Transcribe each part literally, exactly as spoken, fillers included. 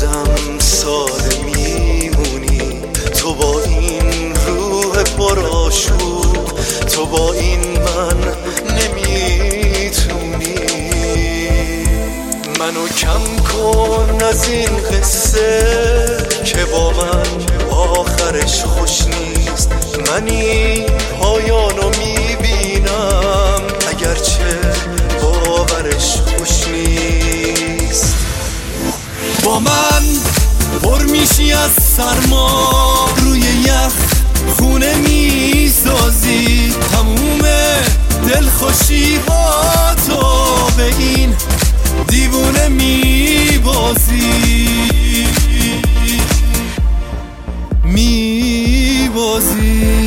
بازم ساده میمونی. تو با این روح پرآشوب، تو با این من نمیتونی. منو کم کن از این قصه که با من آخرش خوش نیست. من این پایانو میبینم اگرچه باورش خوش نیست. با من پر میشی از سرما، روی یخ خونه میسازی. تموم دلخوشی ها تو به این دیوونه میبازی میبازی.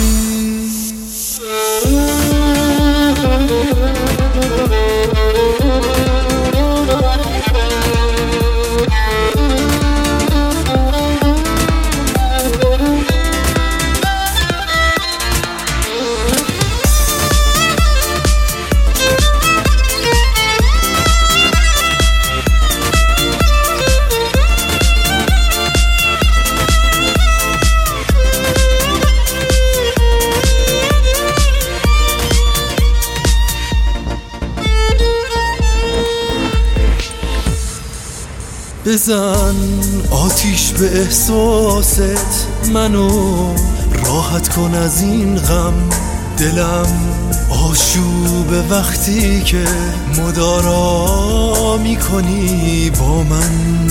بزن آتیش به احساست، منو راحت کن از این غم. دلم آشوب وقتی که مدارا میکنی با من.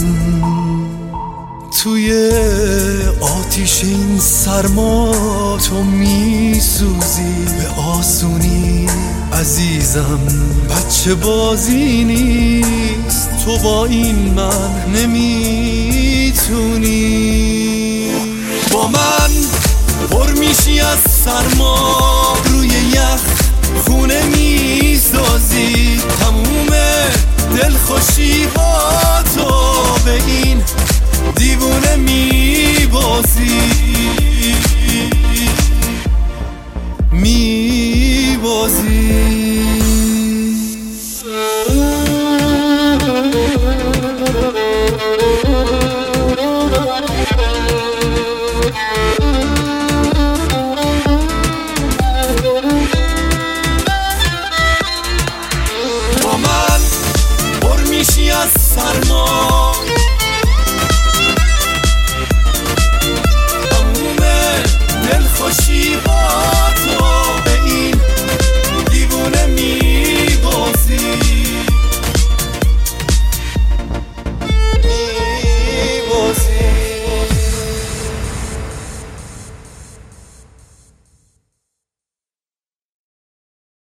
توی آتیش این سرما تو میسوزی به آسونی. عزیزم بچه بازی نیست، تو با این من نمیتونی. با من پر میشی از سرما، روی یخ خونه میسازی. تموم دلخوشی ها تو به این دیوونه میبازی میبازی. با من پر میشی از سرما،